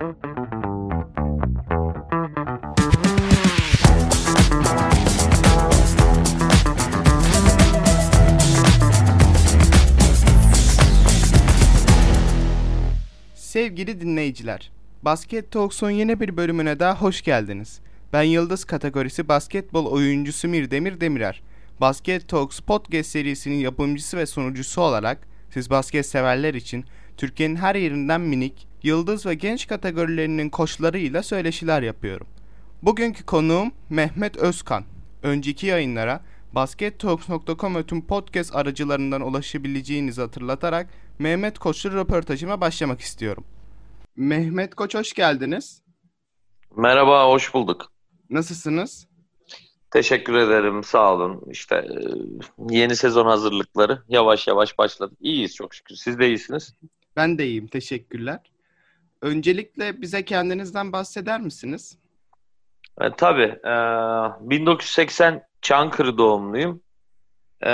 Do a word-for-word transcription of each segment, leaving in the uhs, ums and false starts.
Sevgili dinleyiciler, Basket Talks'un yeni bir bölümüne daha hoş geldiniz. Ben Yıldız kategorisi basketbol oyuncusu Mirdemir Demirer. Basket Talks podcast serisinin yapımcısı ve sunucusu olarak siz basket severler için Türkiye'nin her yerinden minik, yıldız ve genç kategorilerinin koçlarıyla söyleşiler yapıyorum. Bugünkü konuğum Mehmet Özkan. Önceki yayınlara baskettalks nokta com ve tüm podcast aracılarından ulaşabileceğinizi hatırlatarak Mehmet Koç'la röportajıma başlamak istiyorum. Mehmet Koç, hoş geldiniz. Merhaba, hoş bulduk. Nasılsınız? Teşekkür ederim, sağ olun. İşte e, yeni sezon hazırlıkları yavaş yavaş başladı. İyiyiz çok şükür. Siz de iyisiniz. Ben de iyiyim, teşekkürler. Öncelikle bize kendinizden bahseder misiniz? E, tabii, e, bin dokuz yüz seksen Çankırı doğumluyum. E,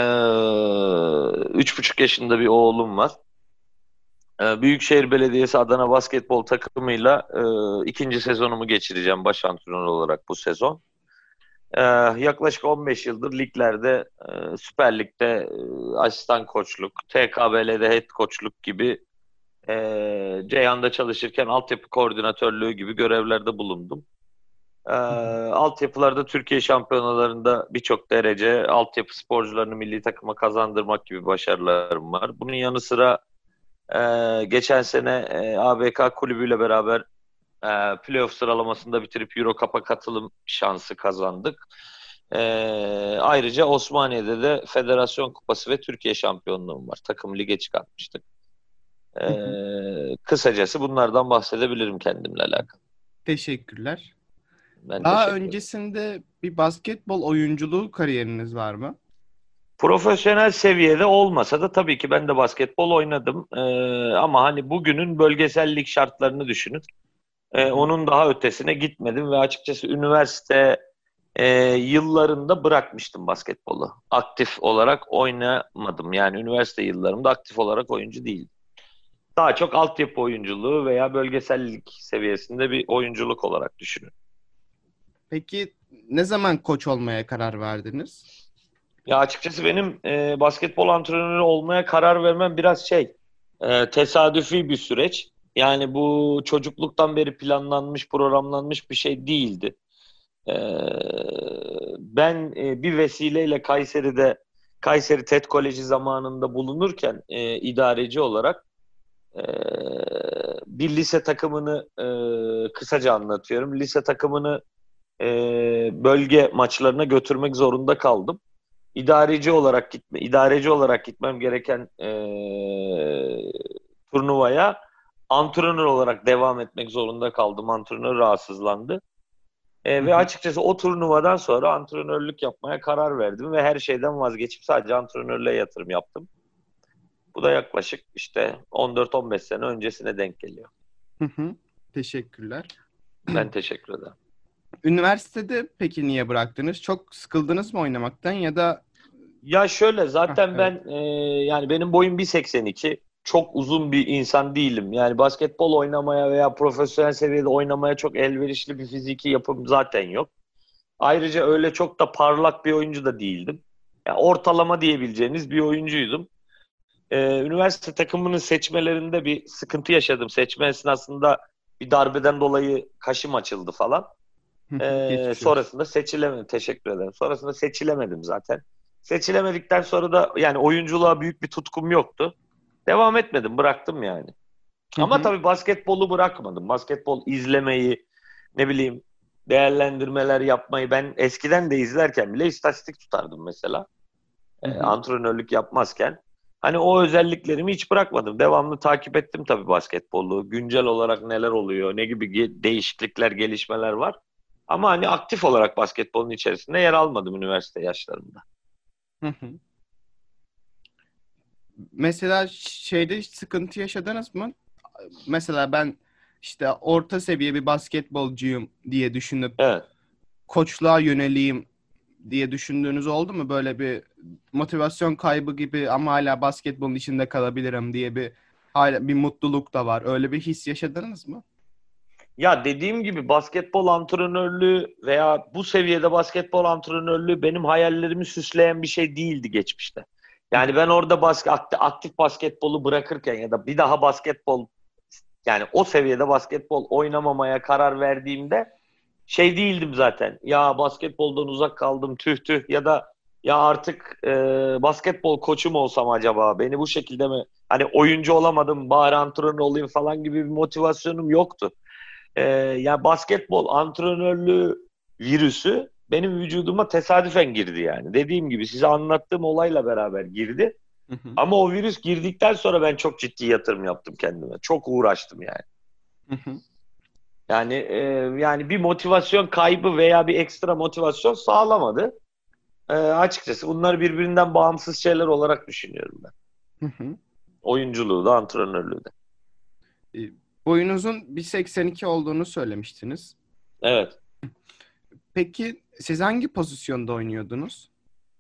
Üç buçuk yaşında bir oğlum var. E, Büyükşehir Belediyesi Adana basketbol takımıyla e, ikinci sezonumu geçireceğim baş antrenör olarak bu sezon. Ee, yaklaşık on beş yıldır liglerde, e, Süper Lig'de e, asistan koçluk, T K B L'de head koçluk gibi, e, Ceyhan'da çalışırken altyapı koordinatörlüğü gibi görevlerde bulundum. Ee, altyapılarda Türkiye şampiyonalarında birçok derece, altyapı sporcularını milli takıma kazandırmak gibi başarılarım var. Bunun yanı sıra e, geçen sene e, A B K kulübüyle beraber e, playoff sıralamasında bitirip Euro Cup'a katılım şansı kazandık. E, ayrıca Osmaniye'de de Federasyon Kupası ve Türkiye şampiyonluğum var. Takım lige çıkartmıştık. E, kısacası bunlardan bahsedebilirim kendimle alakalı. Teşekkürler. Ben Daha teşekkür ederim. öncesinde bir basketbol oyunculuğu kariyeriniz var mı? Profesyonel seviyede olmasa da tabii ki ben de basketbol oynadım. E, ama hani bugünün bölgesel lig şartlarını düşünün. E, onun daha ötesine gitmedim ve açıkçası üniversite e, yıllarında bırakmıştım basketbolu. Aktif olarak oynamadım. Yani üniversite yıllarımda aktif olarak oyuncu değildim. Daha çok altyapı oyunculuğu veya bölgesel lig seviyesinde bir oyunculuk olarak düşünün. Peki ne zaman koç olmaya karar verdiniz? Ya açıkçası benim e, basketbol antrenörü olmaya karar vermem biraz şey, e, tesadüfi bir süreç. Yani bu çocukluktan beri planlanmış, programlanmış bir şey değildi. Ee, ben e, bir vesileyle Kayseri'de Kayseri TED Koleji zamanında bulunurken e, idareci olarak e, bir lise takımını e, kısaca anlatıyorum. Lise takımını e, bölge maçlarına götürmek zorunda kaldım. İdareci olarak gitme, idareci olarak gitmem gereken e, turnuvaya antrenör olarak devam etmek zorunda kaldım. Antrenör rahatsızlandı. E, ve açıkçası o turnuvadan sonra antrenörlük yapmaya karar verdim ve her şeyden vazgeçip sadece antrenörlüğe yatırım yaptım. Bu da yaklaşık işte on dört on beş sene öncesine denk geliyor. Hı hı. Teşekkürler. Ben teşekkür ederim. Üniversitede peki niye bıraktınız? Çok sıkıldınız mı oynamaktan ya da? Ya şöyle zaten Hah, ben e, yani benim boyum bir seksen iki. Çok uzun bir insan değilim. Yani basketbol oynamaya veya profesyonel seviyede oynamaya çok elverişli bir fiziki yapım zaten yok. Ayrıca öyle çok da parlak bir oyuncu da değildim. Yani ortalama diyebileceğiniz bir oyuncuydum. Ee, üniversite takımını seçmelerinde bir sıkıntı yaşadım. Seçme esnasında bir darbeden dolayı kaşım açıldı falan. Ee, sonrasında seçilemedim. Teşekkür ederim. Sonrasında seçilemedim zaten. Seçilemedikten sonra da yani oyunculuğa büyük bir tutkum yoktu. Devam etmedim. Bıraktım yani. Hı Ama hı. tabii basketbolu bırakmadım. Basketbol izlemeyi, ne bileyim, değerlendirmeler yapmayı ben eskiden de izlerken bile istatistik tutardım mesela. Hı E, hı. antrenörlük yapmazken. Hani o özelliklerimi hiç bırakmadım. Devamlı takip ettim tabii basketbolu. Güncel olarak neler oluyor, ne gibi ge- değişiklikler, gelişmeler var. Ama hani aktif olarak basketbolun içerisinde yer almadım üniversite yaşlarında. Hı hı. Mesela şeyde hiç sıkıntı yaşadınız mı? Mesela ben işte orta seviye bir basketbolcuyum diye düşünüp Evet. koçluğa yöneleyim diye düşündüğünüz oldu mu? Böyle bir motivasyon kaybı gibi ama hala basketbolun içinde kalabilirim diye bir hala bir mutluluk da var. Öyle bir his yaşadınız mı? Ya dediğim gibi basketbol antrenörlüğü veya bu seviyede basketbol antrenörlüğü benim hayallerimi süsleyen bir şey değildi geçmişte. Hı Yani ben orada basket, aktif, aktif basketbolu bırakırken ya da bir daha basketbol, yani o seviyede basketbol oynamamaya karar verdiğimde şey değildim zaten. Ya basketboldan uzak kaldım tüh tüh, ya da ya artık e, basketbol koçu mu olsam acaba, beni bu şekilde mi, hani oyuncu olamadım bari antrenör olayım falan gibi bir motivasyonum yoktu. E, ya basketbol antrenörlüğü virüsü benim vücuduma tesadüfen girdi yani. Dediğim gibi size anlattığım olayla beraber girdi. hı hı. Ama o virüs girdikten sonra ben çok ciddi yatırım yaptım kendime. Çok uğraştım yani. Hı hı. Yani e, yani bir motivasyon kaybı veya bir ekstra motivasyon sağlamadı. E, açıkçası bunlar birbirinden bağımsız şeyler olarak düşünüyorum ben. Hı hı. Oyunculuğu da antrenörlüğü de. E, Boyunuzun bir seksen iki olduğunu söylemiştiniz. Evet. Peki siz hangi pozisyonda oynuyordunuz?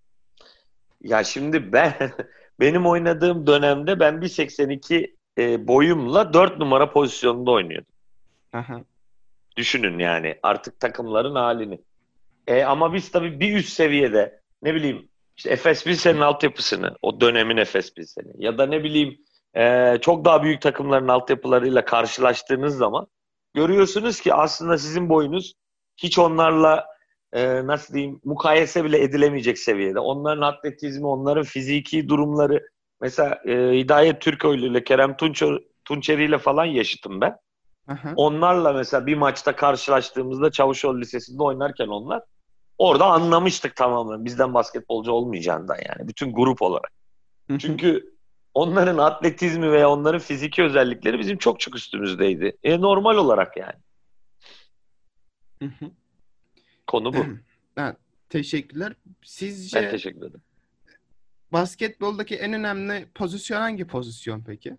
Ya şimdi ben benim oynadığım dönemde ben bir seksen iki e, boyumla dört numara pozisyonunda oynuyordum. Aha. Düşünün yani artık takımların halini. E, ama biz tabii bir üst seviyede, ne bileyim, işte Efes Pilsen'in altyapısını, o dönemin Efes Pilsen'i ya da ne bileyim e, çok daha büyük takımların altyapılarıyla karşılaştığınız zaman görüyorsunuz ki aslında sizin boyunuz hiç onlarla e, nasıl diyeyim mukayese bile edilemeyecek seviyede. Onların atletizmi, onların fiziki durumları, mesela e, Hidayet Türkoğlu ile Kerem Tunçer, Tunçeri ile falan yaşıtım ben. Aha. Onlarla mesela bir maçta karşılaştığımızda Çavuşoğlu Lisesi'nde oynarken onlar, orada anlamıştık tamamen bizden basketbolcu olmayacağından, yani bütün grup olarak. Hı hı. Çünkü onların atletizmi veya onların fiziki özellikleri bizim çok çok üstümüzdeydi. E, normal olarak yani. Hı hı. Konu bu. Ha, teşekkürler. Ben Sizce teşekkür ederim. basketboldaki en önemli pozisyon hangi pozisyon peki?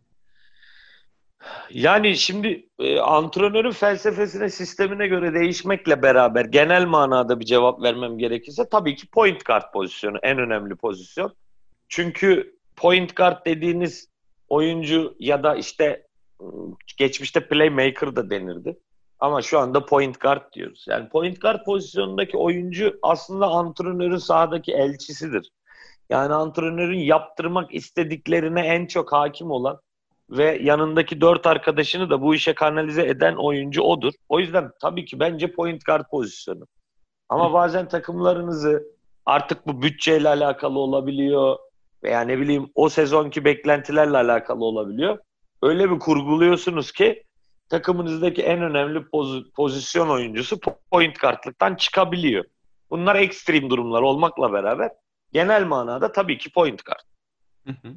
Yani şimdi e, antrenörün felsefesine, sistemine göre değişmekle beraber genel manada bir cevap vermem gerekirse tabii ki point guard pozisyonu en önemli pozisyon. Çünkü point guard dediğiniz oyuncu ya da işte ıı, geçmişte playmaker da denirdi. Ama şu anda point guard diyoruz. Yani point guard pozisyonundaki oyuncu aslında antrenörün sahadaki elçisidir. Yani antrenörün yaptırmak istediklerine en çok hakim olan ve yanındaki dört arkadaşını da bu işe kanalize eden oyuncu odur. O yüzden tabii ki bence point guard pozisyonu. Hı Ama bazen takımlarınızı, artık bu bütçeyle alakalı olabiliyor veya ne bileyim o sezonki beklentilerle alakalı olabiliyor. Öyle bir kurguluyorsunuz ki takımınızdaki en önemli poz- pozisyon oyuncusu point guardlıktan çıkabiliyor. Bunlar ekstrem durumlar olmakla beraber genel manada tabii ki point guard. hı. Hı.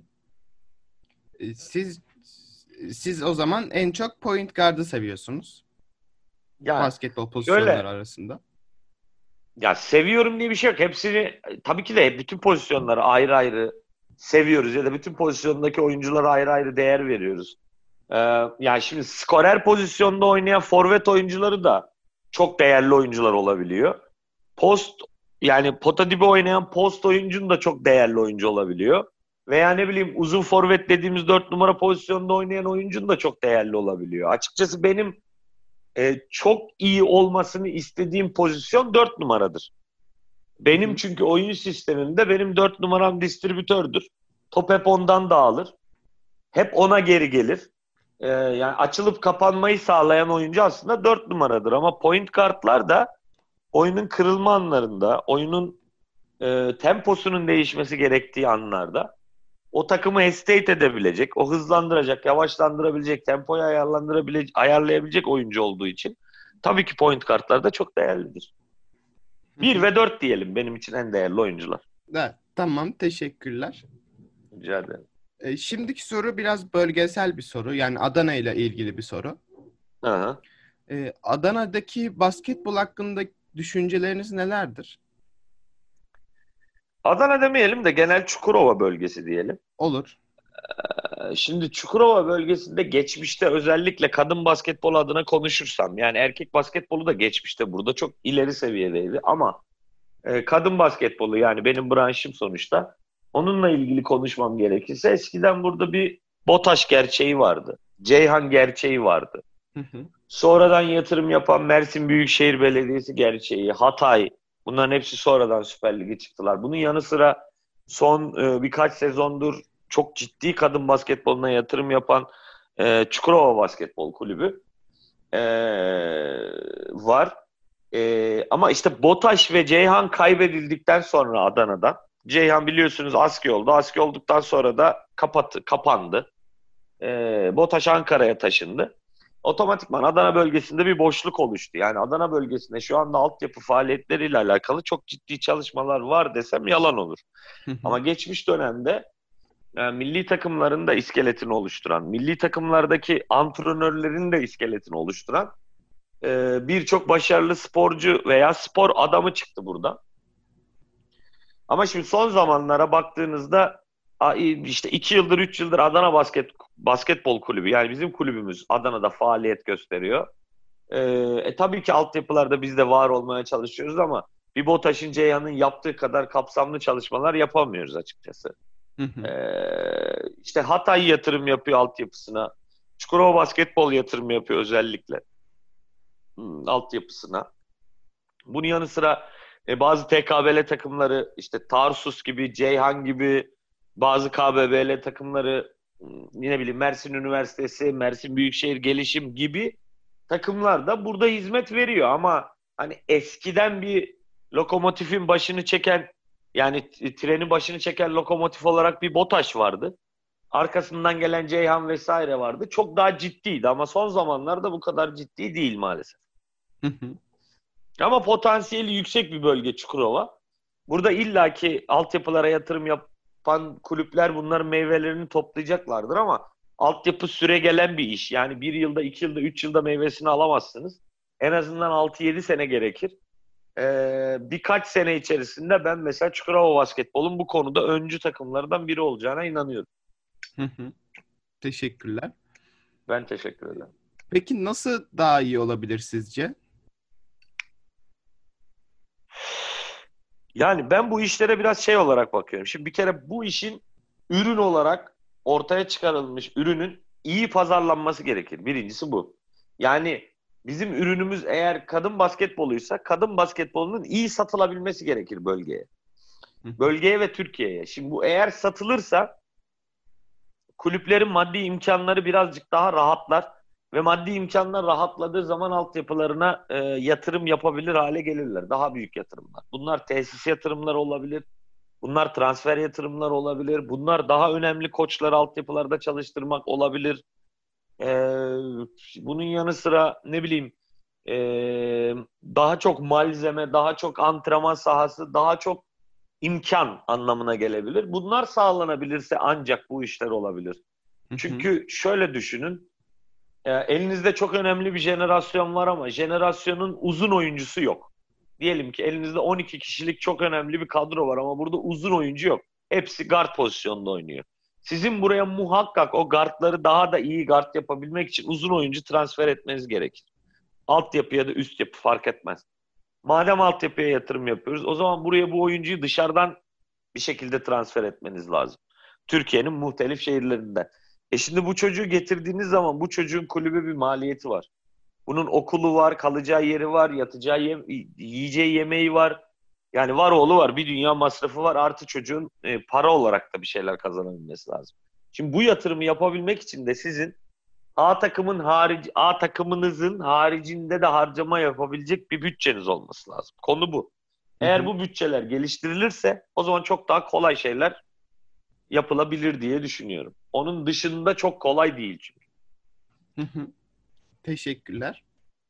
E, Siz siz o zaman en çok point guard'ı seviyorsunuz Ya basketbol pozisyonları şöyle, arasında. ya seviyorum diye bir şey yok. Hepsini tabii ki de bütün pozisyonları ayrı ayrı seviyoruz ya da bütün pozisyondaki oyunculara ayrı ayrı değer veriyoruz. Ee, yani şimdi skorer pozisyonda oynayan forvet oyuncuları da çok değerli oyuncular olabiliyor. Post, yani pota dibi oynayan post oyuncun da çok değerli oyuncu olabiliyor. Veya ne bileyim uzun forvet dediğimiz dört numara pozisyonda oynayan oyuncun da çok değerli olabiliyor. Açıkçası benim e, çok iyi olmasını istediğim pozisyon dört numaradır. Hı Benim hı. çünkü oyun sistemimde benim dört numaram distribütördür. Top hep ondan dağılır. Hep ona geri gelir. Ee, yani açılıp kapanmayı sağlayan oyuncu aslında dört numaradır. Ama point guardlar da oyunun kırılma anlarında, oyunun e, temposunun değişmesi gerektiği anlarda o takımı hesitate edebilecek, o hızlandıracak, yavaşlandırabilecek, tempoyu ayarlandırabilecek, ayarlayabilecek oyuncu olduğu için tabii ki point guardlar da çok değerlidir. Hı Bir hı. ve dört diyelim benim için en değerli oyuncular. Evet, tamam, teşekkürler. Rica ederim. E, şimdiki soru biraz bölgesel bir soru. Yani Adana ile ilgili bir soru. Aha. E, Adana'daki basketbol hakkında düşünceleriniz nelerdir? Adana demeyelim de genel Çukurova bölgesi diyelim. Olur. Ee, Şimdi Çukurova bölgesinde geçmişte özellikle kadın basketbol adına konuşursam, yani erkek basketbolu da geçmişte burada çok ileri seviyedeydi ama e, kadın basketbolu, yani benim branşım sonuçta, onunla ilgili konuşmam gerekirse eskiden burada bir BOTAŞ gerçeği vardı. Ceyhan gerçeği vardı. Hı hı. Sonradan yatırım yapan Mersin Büyükşehir Belediyesi, gerçeği, Hatay, bunların hepsi sonradan Süper Lig'e çıktılar. Bunun yanı sıra son e, birkaç sezondur çok ciddi kadın basketboluna yatırım yapan e, Çukurova Basketbol Kulübü e, var. E, ama işte BOTAŞ ve Ceyhan kaybedildikten sonra Adana'da, Ceyhan biliyorsunuz askı oldu. Askı olduktan sonra da kapattı, kapandı. E, BOTAŞ Ankara'ya taşındı. Otomatikman Adana bölgesinde bir boşluk oluştu. Yani Adana bölgesinde şu anda altyapı faaliyetleriyle alakalı çok ciddi çalışmalar var desem yalan olur. Hı hı. Ama geçmiş dönemde yani milli takımların da iskeletini oluşturan, milli takımlardaki antrenörlerin de iskeletini oluşturan e, birçok başarılı sporcu veya spor adamı çıktı burada. Ama şimdi son zamanlara baktığınızda işte iki yıldır, üç yıldır Adana Basket Basketbol Kulübü, yani bizim kulübümüz Adana'da faaliyet gösteriyor. Ee, e, tabii ki altyapılarda biz de var olmaya çalışıyoruz ama bir BOTAŞ'ın, Ceyhan'ın yaptığı kadar kapsamlı çalışmalar yapamıyoruz açıkçası. Hı hı. Ee, işte Hatay yatırım yapıyor altyapısına. Çukurova Basketbol yatırım yapıyor özellikle hmm, altyapısına. Bunun yanı sıra e, bazı T K B L takımları, işte Tarsus gibi, Ceyhan gibi, bazı K B B L takımları, hmm, ne bileyim Mersin Üniversitesi, Mersin Büyükşehir Gelişim gibi takımlar da burada hizmet veriyor. Ama hani eskiden bir lokomotifin başını çeken, yani t- trenin başını çeken lokomotif olarak bir BOTAŞ vardı. Arkasından gelen Ceyhan vesaire vardı. Çok daha ciddiydi ama son zamanlarda bu kadar ciddi değil maalesef. Hı hı. Ama potansiyeli yüksek bir bölge Çukurova. Burada illaki altyapılara yatırım yapan kulüpler bunların meyvelerini toplayacaklardır ama altyapı süregelen bir iş. Yani bir yılda, iki yılda, üç yılda meyvesini alamazsınız. En azından altı yedi sene gerekir. Ee, birkaç sene içerisinde ben mesela Çukurova Basketbol'un bu konuda öncü takımlardan biri olacağına inanıyorum. Hı hı. Teşekkürler. Ben teşekkür ederim. Peki nasıl daha iyi olabilir sizce? Yani ben bu işlere biraz şey olarak bakıyorum. Şimdi bir kere bu işin ürün olarak ortaya çıkarılmış ürünün iyi pazarlanması gerekir. Birincisi bu. Yani bizim ürünümüz eğer kadın basketboluysa kadın basketbolunun iyi satılabilmesi gerekir bölgeye. Hı hı. Bölgeye ve Türkiye'ye. Şimdi bu eğer satılırsa kulüplerin maddi imkanları birazcık daha rahatlar ve maddi imkanlar rahatladığı zaman altyapılarına e, yatırım yapabilir hale gelirler. Daha büyük yatırımlar. Bunlar tesis yatırımları olabilir. Bunlar transfer yatırımları olabilir. Bunlar daha önemli koçları altyapılarda çalıştırmak olabilir. E, bunun yanı sıra ne bileyim e, daha çok malzeme, daha çok antrenman sahası, daha çok imkan anlamına gelebilir. Bunlar sağlanabilirse ancak bu işler olabilir. Hı hı. Çünkü şöyle düşünün, e, elinizde çok önemli bir jenerasyon var ama jenerasyonun uzun oyuncusu yok. Diyelim ki elinizde on iki kişilik çok önemli bir kadro var ama burada uzun oyuncu yok. Hepsi guard pozisyonunda oynuyor. Sizin buraya muhakkak o guardları daha da iyi guard yapabilmek için uzun oyuncu transfer etmeniz gerekir. Altyapı ya da üst yapı fark etmez. Madem altyapıya yatırım yapıyoruz, o zaman buraya bu oyuncuyu dışarıdan bir şekilde transfer etmeniz lazım. Türkiye'nin muhtelif şehirlerinden. E şimdi bu çocuğu getirdiğiniz zaman bu çocuğun kulübe bir maliyeti var. Bunun okulu var, kalacağı yeri var, yatacağı yem yiyeceği yemeği var. Yani var oğlu var, bir dünya masrafı var. Artı çocuğun e, para olarak da bir şeyler kazanabilmesi lazım. Şimdi bu yatırımı yapabilmek için de sizin A takımın harici, A takımınızın haricinde de harcama yapabilecek bir bütçeniz olması lazım. Konu bu. Hı Eğer hı. bu bütçeler geliştirilirse o zaman çok daha kolay şeyler yapılabilir diye düşünüyorum. Onun dışında çok kolay değil çünkü. Hı hı. Teşekkürler.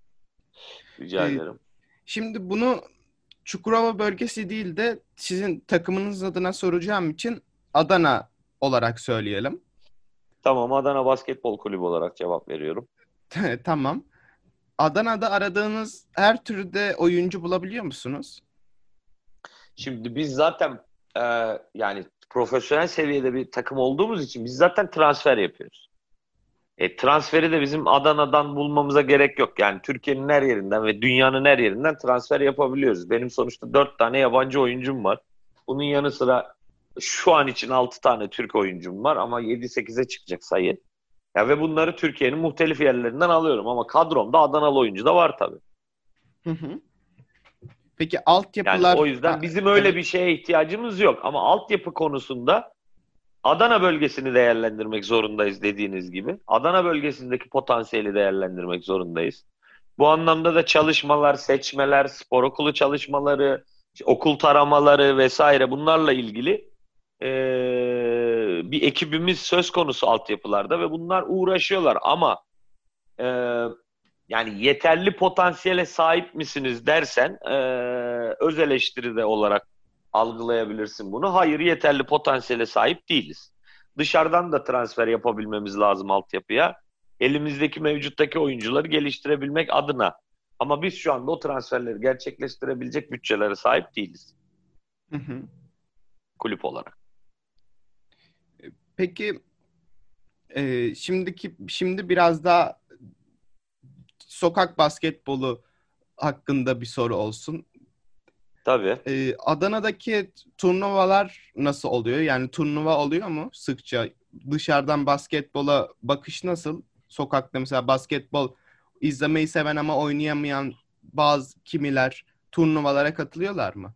Rica Ee, ederim. Şimdi bunu Çukurova bölgesi değil de sizin takımınız adına soracağım için Adana olarak söyleyelim. Tamam, Adana Basketbol Kulübü olarak cevap veriyorum. Tamam. Adana'da aradığınız her türde oyuncu bulabiliyor musunuz? Şimdi biz zaten e, yani profesyonel seviyede bir takım olduğumuz için biz zaten transfer yapıyoruz. E, transferi de bizim Adana'dan bulmamıza gerek yok. Yani Türkiye'nin her yerinden ve dünyanın her yerinden transfer yapabiliyoruz. Benim sonuçta dört tane yabancı oyuncum var. Bunun yanı sıra şu an için altı tane Türk oyuncum var ama yedi sekize çıkacak sayı. Ya ve bunları Türkiye'nin muhtelif yerlerinden alıyorum ama kadromda Adanalı oyuncu da var tabii. Hı hı. Peki Yani o altyapılar yüzden ha, bizim öyle evet. bir şeye ihtiyacımız yok. Ama altyapı konusunda Adana bölgesini değerlendirmek zorundayız dediğiniz gibi. Adana bölgesindeki potansiyeli değerlendirmek zorundayız. Bu anlamda da çalışmalar, seçmeler, spor okulu çalışmaları, okul taramaları vesaire bunlarla ilgili eee, bir ekibimiz söz konusu altyapılarda ve bunlar uğraşıyorlar ama eee, yani yeterli potansiyele sahip misiniz dersen eee öz eleştiride olarak algılayabilirsin bunu. Hayır, yeterli potansiyele sahip değiliz. Dışarıdan da transfer yapabilmemiz lazım altyapıya. Elimizdeki mevcuttaki oyuncuları geliştirebilmek adına. Ama biz şu anda o transferleri gerçekleştirebilecek bütçelere sahip değiliz Hı hı. kulüp olarak. Peki e, şimdiki şimdi biraz daha sokak basketbolu hakkında bir soru olsun. Tabii. E, Adana'daki turnuvalar nasıl oluyor? Yani turnuva oluyor mu sıkça? Dışarıdan basketbola bakış nasıl? Sokakta mesela basketbol izlemeyi seven ama oynayamayan bazı kimiler turnuvalara katılıyorlar mı?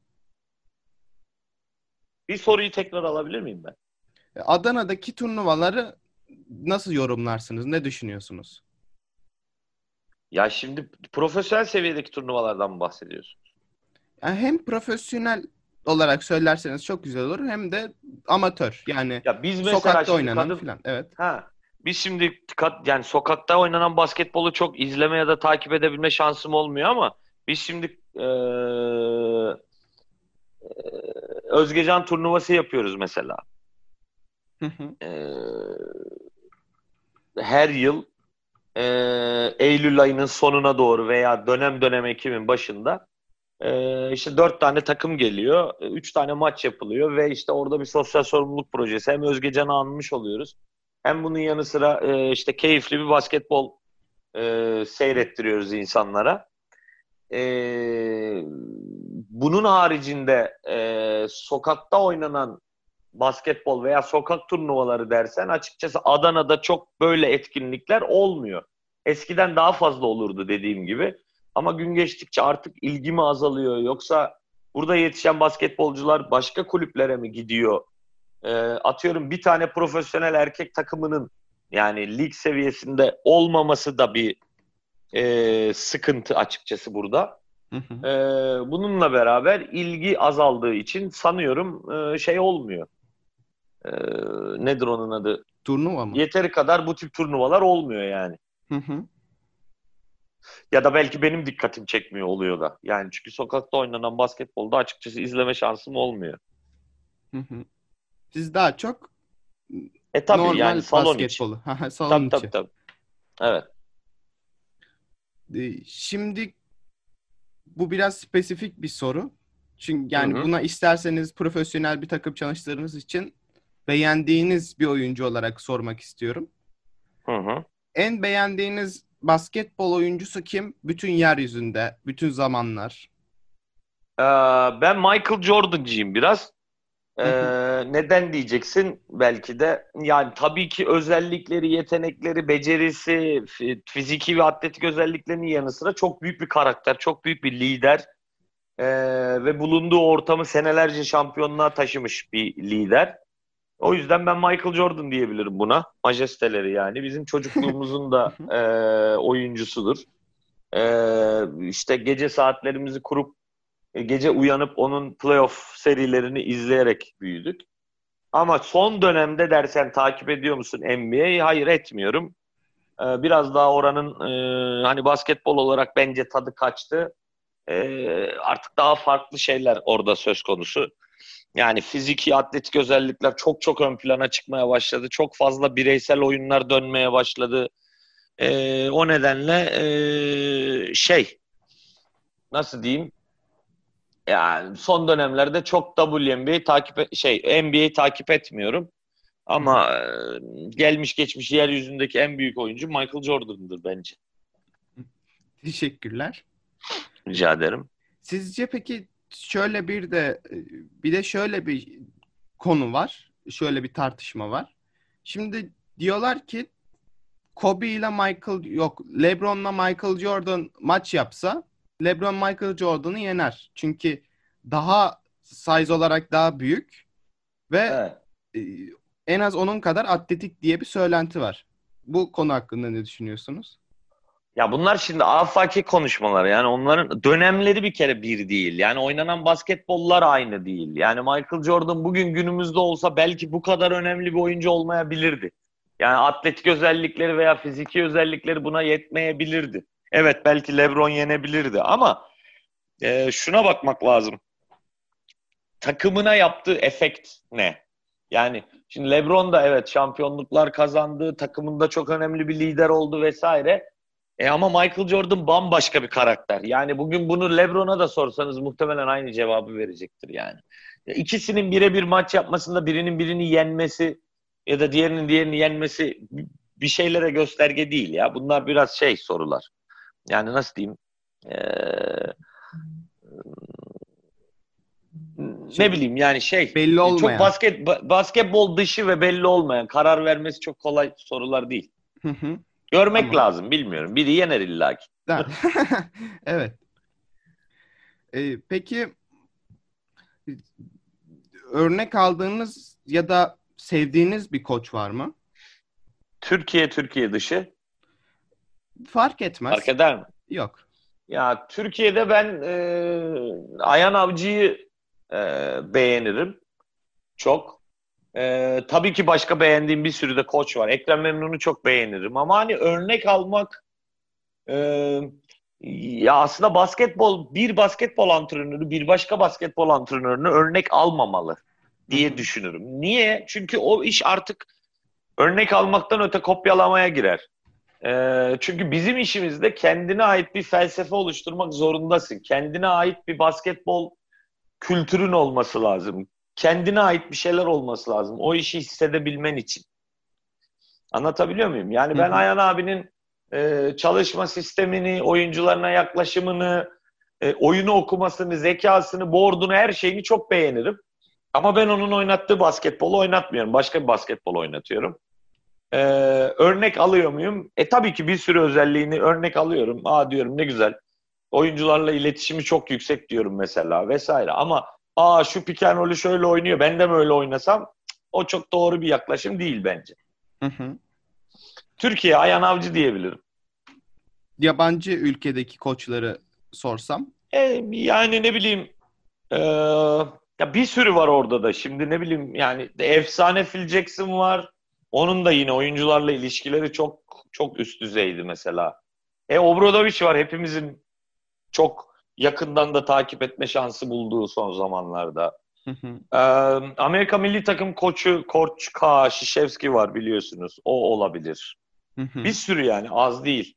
Bir soruyu tekrar alabilir miyim ben? E, Adana'daki turnuvaları nasıl yorumlarsınız? Ne düşünüyorsunuz? Ya şimdi profesyonel seviyedeki turnuvalardan mı bahsediyorsun? Yani hem profesyonel olarak söylerseniz çok güzel olur hem de amatör yani Ya biz mesela sokakta şimdi oynanan kadın filan. Evet. ha biz şimdi kat, yani sokakta oynanan basketbolu çok izleme ya da takip edebilme şansım olmuyor ama biz şimdi eee Özgecan turnuvası yapıyoruz mesela. Hı hı. Eee, her yıl eee, Eylül ayının sonuna doğru veya dönem dönem Ekim'in başında eee, işte dört tane takım geliyor. Üç tane maç yapılıyor ve işte orada bir sosyal sorumluluk projesi. Hem Özgecan'ı anmış oluyoruz. Hem bunun yanı sıra eee, işte keyifli bir basketbol eee, seyrettiriyoruz insanlara. Eee, bunun haricinde eee, sokakta oynanan basketbol veya sokak turnuvaları dersen açıkçası Adana'da çok böyle etkinlikler olmuyor. Eskiden daha fazla olurdu dediğim gibi. Ama gün geçtikçe artık ilgi mi azalıyor yoksa burada yetişen basketbolcular başka kulüplere mi gidiyor? Ee, atıyorum bir tane profesyonel erkek takımının yani lig seviyesinde olmaması da bir e, sıkıntı açıkçası burada. Hı hı. Ee, bununla beraber ilgi azaldığı için sanıyorum e, şey olmuyor. Ee, nedir onun adı? Turnuva mı? Yeteri kadar bu tip turnuvalar olmuyor yani. Hı hı. Ya da belki benim dikkatim çekmiyor oluyor da. Yani çünkü sokakta oynanan basketbolda açıkçası izleme şansım olmuyor. Hı hı. Siz daha çok E tabii yani normal salon için. basketbolu, haha, salon Tabii tabii içi. tabii. Evet. Ee, Şimdi bu biraz spesifik bir soru. Çünkü Hı yani hı. buna isterseniz profesyonel bir takım çalıştığınız için beğendiğiniz bir oyuncu olarak sormak istiyorum. Hı hı. En beğendiğiniz basketbol oyuncusu kim? Bütün yeryüzünde, bütün zamanlar. Ee, ben Michael Jordan'cıyım biraz. Ee, Hı hı. neden diyeceksin? Belki de yani tabii ki özellikleri, yetenekleri, becerisi, fi- fiziki ve atletik özelliklerinin yanı sıra çok büyük bir karakter, çok büyük bir lider. Ee, ve bulunduğu ortamı senelerce şampiyonluğa taşımış bir lider. O yüzden ben Michael Jordan diyebilirim buna. Majesteleri yani. Bizim çocukluğumuzun Hı da hı. e, oyuncusudur. E, işte gece saatlerimizi kurup e, gece uyanıp onun playoff serilerini izleyerek büyüdük. Ama son dönemde dersen takip ediyor musun N B A'yi? Hayır, etmiyorum. E, biraz daha oranın e, hani basketbol olarak bence tadı kaçtı. E, artık daha farklı şeyler orada söz konusu. Yani fiziki, atletik özellikler çok çok ön plana çıkmaya başladı. Çok fazla bireysel oyunlar dönmeye başladı. Ee, o nedenle ee, şey nasıl diyeyim? Yani son dönemlerde çok W N B A takip et- şey N B A takip etmiyorum. Hı hı. Ama ee, gelmiş geçmiş yeryüzündeki en büyük oyuncu Michael Jordan'dır bence. Teşekkürler. Rica ederim. Sizce peki şöyle bir de bir de şöyle bir konu var. Şöyle bir tartışma var. Şimdi diyorlar ki Kobe ile Michael yok LeBron'la Michael Jordan maç yapsa LeBron Michael Jordan'ı yener. Çünkü daha size olarak daha büyük ve Evet. e, en az onun kadar atletik diye bir söylenti var. Bu konu hakkında ne düşünüyorsunuz? Ya bunlar şimdi afaki konuşmalar, yani onların dönemleri bir kere bir değil. Yani oynanan basketbollar aynı değil. Yani Michael Jordan bugün günümüzde olsa belki bu kadar önemli bir oyuncu olmayabilirdi. Yani atletik özellikleri veya fiziki özellikleri buna yetmeyebilirdi. Evet, belki LeBron yenebilirdi ama e, şuna bakmak lazım. Takımına yaptığı efekt ne? Yani şimdi LeBron da evet şampiyonluklar kazandı, takımında çok önemli bir lider oldu vesaire. E ama Michael Jordan bambaşka bir karakter. Yani bugün bunu LeBron'a da sorsanız muhtemelen aynı cevabı verecektir yani. Ya İkisinin birebir maç yapmasında birinin birini yenmesi ya da diğerinin diğerini yenmesi bir şeylere gösterge değil ya. Bunlar biraz şey sorular. Yani nasıl diyeyim? Ee, ne Şey, bileyim yani şey belli çok olmayan. basket basketbol dışı ve belli olmayan, karar vermesi çok kolay sorular değil. Hı hı. Görmek Tamam. lazım, bilmiyorum. Biri yener illaki. Da- Evet. E, peki örnek aldığınız ya da sevdiğiniz bir koç var mı? Türkiye Türkiye dışı Fark fark etmez. eder mi? Yok. Ya Türkiye'de ben e, Ayhan Avcı'yı e, beğenirim çok. E, tabii ki başka beğendiğim bir sürü de koç var. Ekrem İmamoğlu'nu çok beğenirim ama hani örnek almak, e, ya aslında basketbol bir basketbol antrenörü bir başka basketbol antrenörünü örnek almamalı Hı diye hı. düşünürüm. Niye? Çünkü o iş artık örnek almaktan öte kopyalamaya girer. Ee, çünkü bizim işimizde kendine ait bir felsefe oluşturmak zorundasın. Kendine ait bir basketbol kültürün olması lazım. Kendine ait bir şeyler olması lazım. O işi hissedebilmen için. Anlatabiliyor muyum? Yani Hı ben hı. Ayhan abinin e, çalışma sistemini, oyuncularına yaklaşımını, e, oyunu okumasını, zekasını, board'unu, her şeyini çok beğenirim. Ama ben onun oynattığı basketbolu oynatmıyorum. Başka bir basketbol oynatıyorum. Ee, örnek alıyor muyum? E tabii ki bir sürü özelliğini örnek alıyorum. Aa diyorum ne güzel. Oyuncularla iletişimi çok yüksek diyorum mesela vesaire. Ama aa şu pick and roll'ü şöyle oynuyor, ben de mi öyle oynasam? Cık, o çok doğru bir yaklaşım değil bence. Hı hı. Türkiye Ayhan Avcı diyebilirim. Yabancı ülkedeki koçları sorsam. E, yani ne bileyim, e, ya bir sürü var orada da. Şimdi ne bileyim yani efsane Phil Jackson var. Onun da yine oyuncularla ilişkileri çok çok üst düzeydi mesela. E Obradoviç var, hepimizin çok yakından da takip etme şansı bulduğu son zamanlarda. Hı hı. Ee, Amerika milli takım koçu Koç K. Şişevski var, biliyorsunuz. O olabilir. Hı Bir hı. sürü, yani az değil.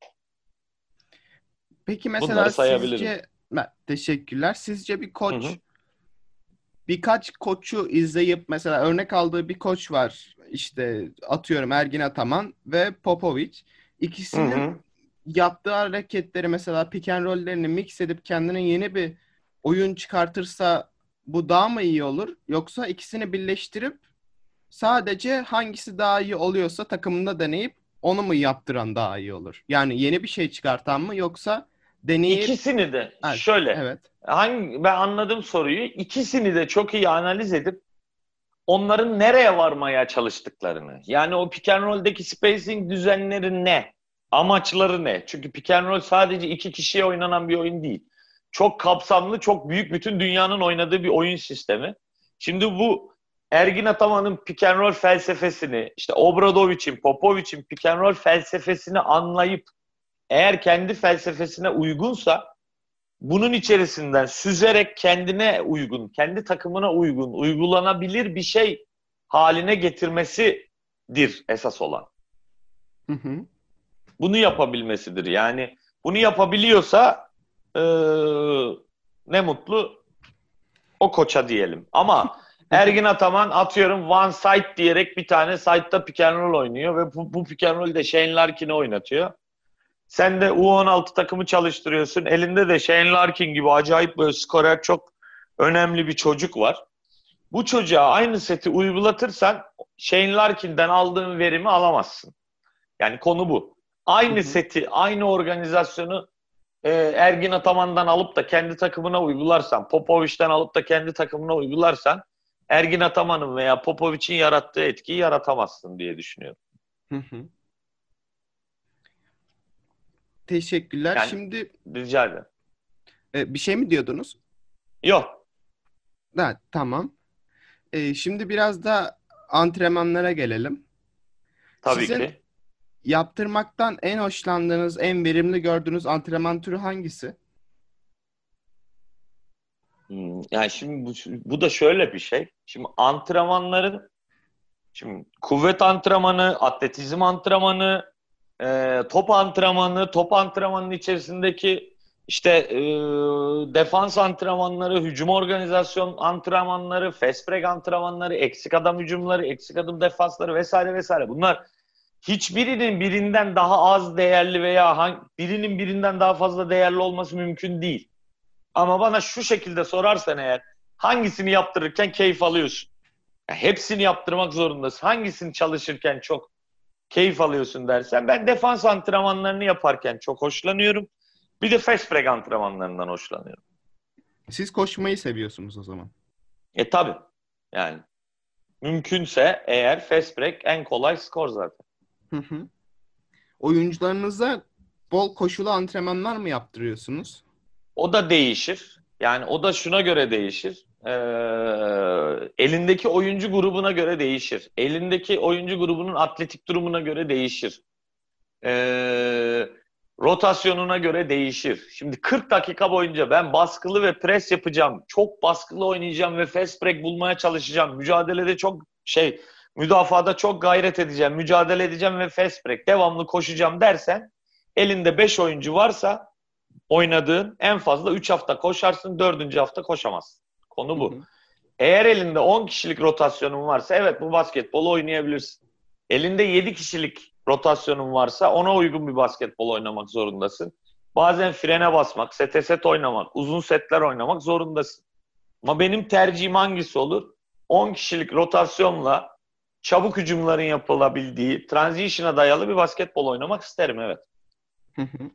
Peki Bunları mesela sayabilirim. sizce Me- teşekkürler. Sizce bir Hı koç hı. birkaç koçu izleyip mesela örnek aldığı bir koç var. İşte atıyorum Ergin Ataman ve Popovic. Hı İkisinin hı. yaptığı hareketleri mesela pick and roll'lerini mix edip kendine yeni bir oyun çıkartırsa bu daha mı iyi olur? Yoksa ikisini birleştirip sadece hangisi daha iyi oluyorsa takımında deneyip onu mu yaptıran daha iyi olur? Yani yeni bir şey çıkartan mı yoksa deneyip İkisini de evet, şöyle, evet. hangi, ben anladım soruyu. İkisini de çok iyi analiz edip onların nereye varmaya çalıştıklarını. Yani o pick and roll'deki spacing düzenleri ne? Amaçları ne? Çünkü pick and roll sadece iki kişiye oynanan bir oyun değil. Çok kapsamlı, çok büyük, bütün dünyanın oynadığı bir oyun sistemi. Şimdi bu Ergin Ataman'ın pick and roll felsefesini, işte Obradovic'in, Popovic'in pick and roll felsefesini anlayıp eğer kendi felsefesine uygunsa bunun içerisinden süzerek kendine uygun, kendi takımına uygun, uygulanabilir bir şey haline getirmesidir esas olan. Hı hı. Bunu yapabilmesidir. Yani bunu yapabiliyorsa e, ne mutlu o koça diyelim. Ama Hı hı. Ergin Ataman atıyorum one side diyerek bir tane side'da pick and roll oynuyor ve bu, bu pick and roll'ü de Shane Larkin'e oynatıyor. Sen de U on altı takımı çalıştırıyorsun. Elinde de Shane Larkin gibi acayip böyle skorer, çok önemli bir çocuk var. Bu çocuğa aynı seti uygulatırsan Shane Larkin'den aldığın verimi alamazsın. Yani konu bu. Hı Aynı hı. seti, aynı organizasyonu e, Ergin Ataman'dan alıp da kendi takımına uygularsan, Popovic'ten alıp da kendi takımına uygularsan, Ergin Ataman'ın veya Popovic'in yarattığı etkiyi yaratamazsın diye düşünüyorum. Hı hı. Teşekkürler. Yani Şimdi rica ederim. e, bir şey mi diyordunuz? Yok, Ha, tamam. E, şimdi biraz da antrenmanlara gelelim. tabii Sizin ki. yaptırmaktan en hoşlandığınız, en verimli gördüğünüz antrenman türü hangisi? Hmm, yani şimdi bu, bu da şöyle bir şey. Şimdi antrenmanların, şimdi kuvvet antrenmanı, atletizm antrenmanı, e, top antrenmanı, top antrenmanının içerisindeki işte e, defans antrenmanları, hücum organizasyon antrenmanları, fast break antrenmanları, eksik adam hücumları, eksik adım defansları vesaire vesaire. Bunlar hiçbirinin birinden daha az değerli veya hangi, birinin birinden daha fazla değerli olması mümkün değil. Ama bana şu şekilde sorarsan eğer, hangisini yaptırırken keyif alıyorsun? Ya hepsini yaptırmak zorundasın. Hangisini çalışırken çok keyif alıyorsun dersen, ben defans antrenmanlarını yaparken çok hoşlanıyorum. Bir de fast break antrenmanlarından hoşlanıyorum. Siz koşmayı seviyorsunuz o zaman. E tabii. Yani mümkünse eğer fast break en kolay skor zaten. Hı hı. Oyuncularınıza bol koşulu antrenmanlar mı yaptırıyorsunuz? O da değişir. Yani o da şuna göre değişir. Ee, elindeki oyuncu grubuna göre değişir. Elindeki oyuncu grubunun atletik durumuna göre değişir. Ee, rotasyonuna göre değişir. Şimdi kırk dakika boyunca ben baskılı ve pres yapacağım. Çok baskılı oynayacağım ve fast break bulmaya çalışacağım. Mücadelede çok şey, müdafada çok gayret edeceğim. Mücadele edeceğim ve fast break. Devamlı koşacağım dersen, elinde beş oyuncu varsa oynadığın, en fazla üç hafta koşarsın, dördüncü hafta koşamazsın. Hı Konu bu. hı. Eğer elinde on kişilik rotasyonun varsa, evet, bu basketbolu oynayabilirsin. Elinde yedi kişilik rotasyonun varsa ona uygun bir basketbol oynamak zorundasın. Bazen frene basmak, sete set oynamak, uzun setler oynamak zorundasın. Ama benim tercihim hangisi olur? on kişilik rotasyonla çabuk hücumların yapılabildiği, transition'a dayalı bir basketbol oynamak isterim, evet. Hı hı.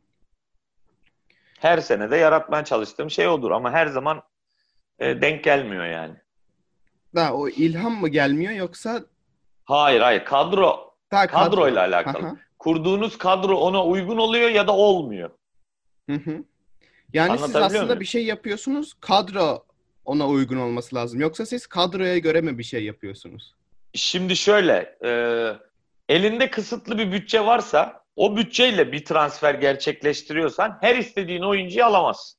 Her sene de yaratmaya çalıştığım şey odur ama her zaman e, denk gelmiyor yani. Da o ilham mı gelmiyor yoksa Hayır, hayır, kadro daha kadro? kadroyla Hı alakalı. hı. Kurduğunuz kadro ona uygun oluyor ya da olmuyor. Hı hı. Yani siz Anlatabiliyor aslında bir muyum? şey yapıyorsunuz, kadro ona uygun olması lazım. Yoksa siz kadroya göre mi bir şey yapıyorsunuz? Şimdi şöyle, e, elinde kısıtlı bir bütçe varsa, o bütçeyle bir transfer gerçekleştiriyorsan her istediğin oyuncuyu alamazsın.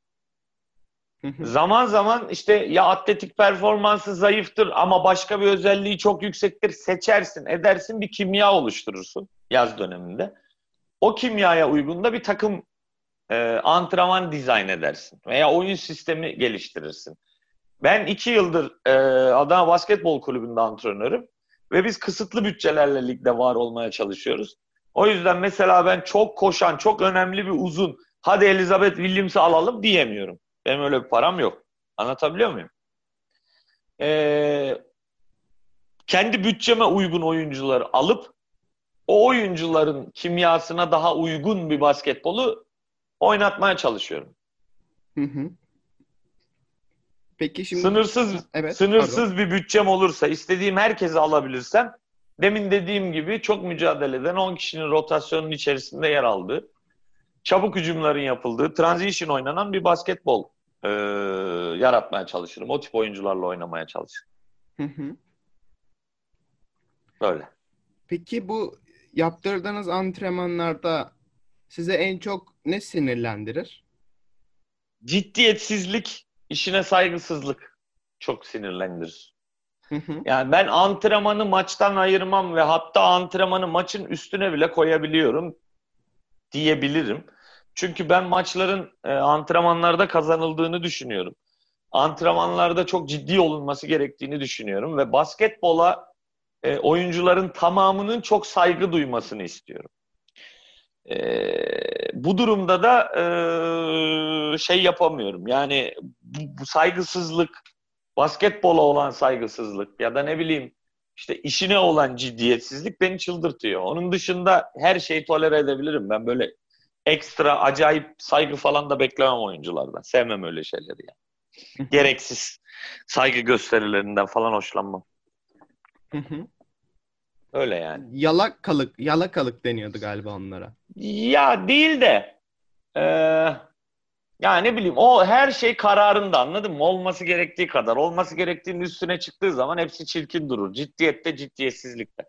Hı hı. Zaman zaman işte ya atletik performansı zayıftır ama başka bir özelliği çok yüksektir, seçersin, edersin, bir kimya oluşturursun yaz döneminde. O kimyaya uygun da bir takım e, antrenman dizayn edersin veya oyun sistemi geliştirirsin. Ben iki yıldır e, Adana Basketbol Kulübü'nde antrenörüm ve biz kısıtlı bütçelerle ligde var olmaya çalışıyoruz. O yüzden mesela ben çok koşan, çok önemli bir uzun, hadi Elizabeth Williams'ı alalım diyemiyorum. Benim öyle bir param yok. Anlatabiliyor muyum? E, kendi bütçeme uygun oyuncuları alıp o oyuncuların kimyasına daha uygun bir basketbolu oynatmaya çalışıyorum. Hı hı. Peki şimdi Sınırsız evet, pardon. sınırsız bir bütçem olursa, istediğim herkesi alabilirsem, demin dediğim gibi çok mücadele eden on kişinin rotasyonun içerisinde yer aldığı, çabuk hücumların yapıldığı, transition oynanan bir basketbol e, yaratmaya çalışırım. O tip oyuncularla oynamaya çalışırım. Hı hı. Böyle. Peki bu yaptırdığınız antrenmanlarda size en çok ne sinirlendirir? Ciddiyetsizlik, işine saygısızlık çok sinirlendirir. Hı hı. Yani ben antrenmanı maçtan ayırmam ve hatta antrenmanı maçın üstüne bile koyabiliyorum diyebilirim. Çünkü ben maçların e, antrenmanlarda kazanıldığını düşünüyorum. Antrenmanlarda çok ciddi olunması gerektiğini düşünüyorum ve basketbola e, oyuncuların tamamının çok saygı duymasını istiyorum. E, bu durumda da e, şey yapamıyorum. Yani bu, bu saygısızlık, basketbola olan saygısızlık ya da ne bileyim işte işine olan ciddiyetsizlik beni çıldırtıyor. Onun dışında her şeyi tolere edebilirim. Ben böyle ekstra acayip saygı falan da beklemem oyunculardan. Sevmem öyle şeyleri yani. Gereksiz saygı gösterilerinden falan hoşlanmam. Öyle yani. Yalakalık, yalakalık deniyordu galiba onlara. Ya değil de e, ya ne bileyim o her şey kararında, anladın mı? Olması gerektiği kadar. Olması gerektiğinin üstüne çıktığı zaman hepsi çirkin durur. Ciddiyette, ciddiyetsizlikte.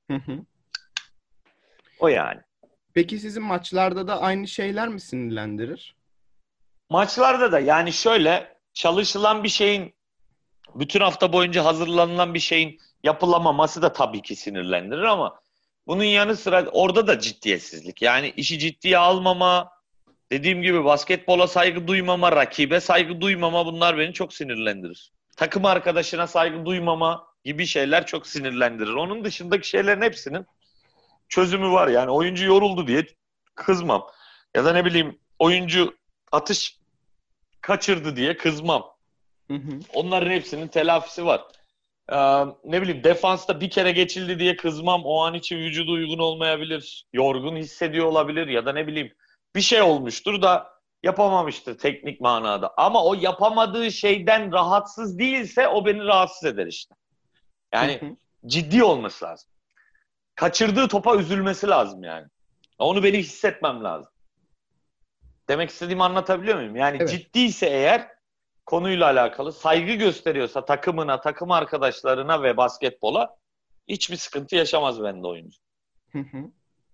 O yani. Peki sizin maçlarda da aynı şeyler mi sinirlendirir? Maçlarda da yani şöyle çalışılan bir şeyin, bütün hafta boyunca hazırlanılan bir şeyin yapılamaması da tabii ki sinirlendirir ama bunun yanı sıra orada da ciddiyetsizlik. Yani işi ciddiye almama, dediğim gibi basketbola saygı duymama, rakibe saygı duymama, bunlar beni çok sinirlendirir. Takım arkadaşına saygı duymama gibi şeyler çok sinirlendirir. Onun dışındaki şeylerin hepsinin çözümü var. Yani oyuncu yoruldu diye kızmam. Ya da ne bileyim oyuncu atış kaçırdı diye kızmam. Hı hı. Onların hepsinin telafisi var. Ee, ne bileyim defansta bir kere geçildi diye kızmam. O an için vücudu uygun olmayabilir. Yorgun hissediyor olabilir ya da ne bileyim bir şey olmuştur da yapamamıştır teknik manada. Ama o yapamadığı şeyden rahatsız değilse o beni rahatsız eder işte. Yani Hı hı. ciddi olması lazım. Kaçırdığı topa üzülmesi lazım yani. Onu benim hissetmem lazım. Demek istediğimi anlatabiliyor muyum? Yani Evet. ciddiyse eğer konuyla alakalı saygı gösteriyorsa takımına, takım arkadaşlarına ve basketbola hiçbir sıkıntı yaşamaz bende oyuncu. Hı hı.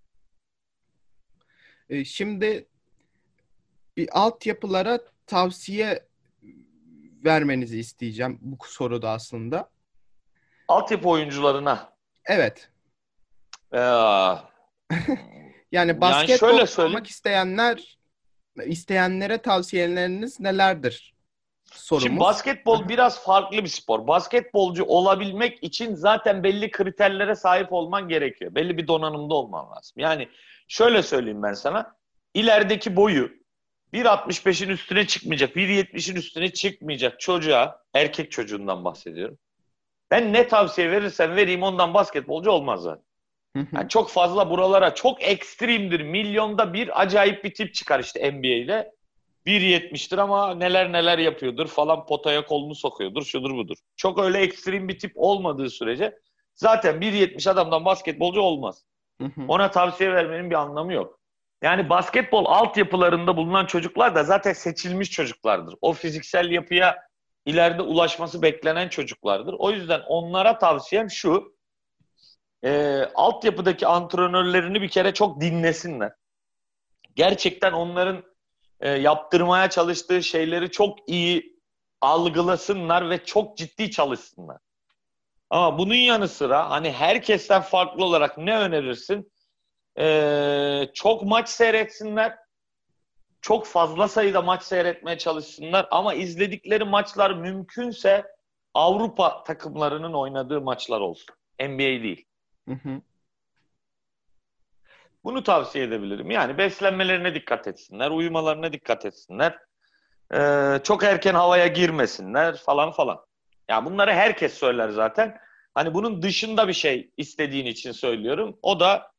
E, şimdi bir altyapılara tavsiye vermenizi isteyeceğim bu soruda aslında. Altyapı oyuncularına Evet. eee, Yani yani basketbol şöyle oynamak söyleyeyim. isteyenler isteyenlere tavsiyeleriniz nelerdir? Şimdi Sorumuz. basketbol biraz farklı bir spor. Basketbolcu olabilmek için zaten belli kriterlere sahip olman gerekiyor. Belli bir donanımda olman lazım. Yani şöyle söyleyeyim ben sana. İlerideki boyu bir altmış beşin üstüne çıkmayacak, bir yetmişin üstüne çıkmayacak çocuğa, erkek çocuğundan bahsediyorum. Ben ne tavsiye verirsem vereyim ondan basketbolcu olmaz zaten. Hı hı. Yani çok fazla buralara çok ekstremdir. Milyonda bir acayip bir tip çıkar işte N B A'de. bir yetmiştir ama neler neler yapıyordur falan, potaya kolunu sokuyordur, şudur budur. Çok öyle ekstrem bir tip olmadığı sürece zaten bir yetmiş adamdan basketbolcu olmaz. Hı hı. Ona tavsiye vermenin bir anlamı yok. Yani basketbol altyapılarında bulunan çocuklar da zaten seçilmiş çocuklardır. O fiziksel yapıya ileride ulaşması beklenen çocuklardır. O yüzden onlara tavsiyem şu: e, altyapıdaki antrenörlerini bir kere çok dinlesinler. Gerçekten onların e, yaptırmaya çalıştığı şeyleri çok iyi algılasınlar ve çok ciddi çalışsınlar. Ama bunun yanı sıra hani herkesten farklı olarak ne önerirsin? E, çok maç seyretsinler. Çok fazla sayıda maç seyretmeye çalışsınlar. Ama izledikleri maçlar mümkünse Avrupa takımlarının oynadığı maçlar olsun. N B A değil. Hı hı. Bunu tavsiye edebilirim. Yani beslenmelerine dikkat etsinler, uyumalarına dikkat etsinler. Ee, çok erken havaya girmesinler falan falan. Ya bunları herkes söyler zaten. Hani bunun dışında bir şey istediğin için söylüyorum. O da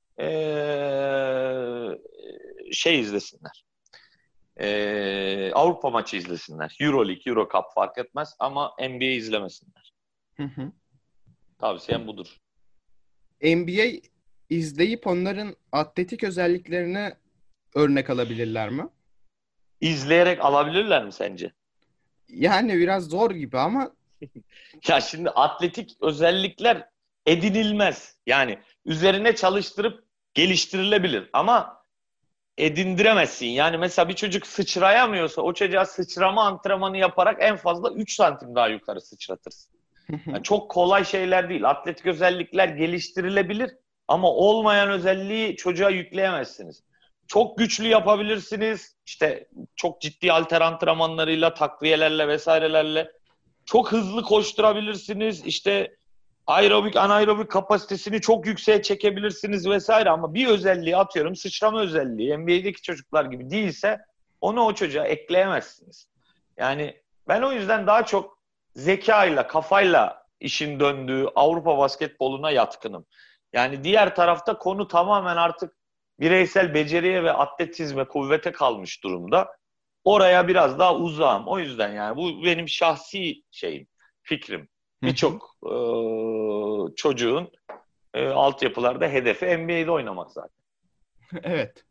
ee, şey izlesinler. Ee, Avrupa maçı izlesinler. Euroleague, Eurocup fark etmez ama N B A izlemesinler. Hı hı. Tavsiyem budur. N B A izleyip onların atletik özelliklerine örnek alabilirler mi? İzleyerek alabilirler mi sence? Yani biraz zor gibi ama Ya şimdi atletik özellikler edinilmez. Yani üzerine çalıştırıp geliştirilebilir ama edindiremezsin. Yani mesela bir çocuk sıçrayamıyorsa o çocuğa sıçrama antrenmanı yaparak en fazla üç santim daha yukarı sıçratırsın. hı hı. Yani çok kolay şeyler değil. Atletik özellikler geliştirilebilir ama olmayan özelliği çocuğa yükleyemezsiniz. Çok güçlü yapabilirsiniz. İşte çok ciddi alter antrenmanlarıyla, takviyelerle vesairelerle çok hızlı koşturabilirsiniz. İşte aerobik, anaerobik kapasitesini çok yükseğe çekebilirsiniz vesaire ama bir özelliği, atıyorum sıçrama özelliği N B A'deki çocuklar gibi değilse onu o çocuğa ekleyemezsiniz. Yani ben o yüzden daha çok zekayla, kafayla işin döndüğü Avrupa basketboluna yatkınım. Yani diğer tarafta konu tamamen artık bireysel beceriye ve atletizme, kuvvete kalmış durumda. Oraya biraz daha uzağım. O yüzden yani bu benim şahsi şeyim, fikrim. Hı hı. Birçok e, çocuğun e, altyapılarda hedefi N B A'de oynamak zaten. Evet.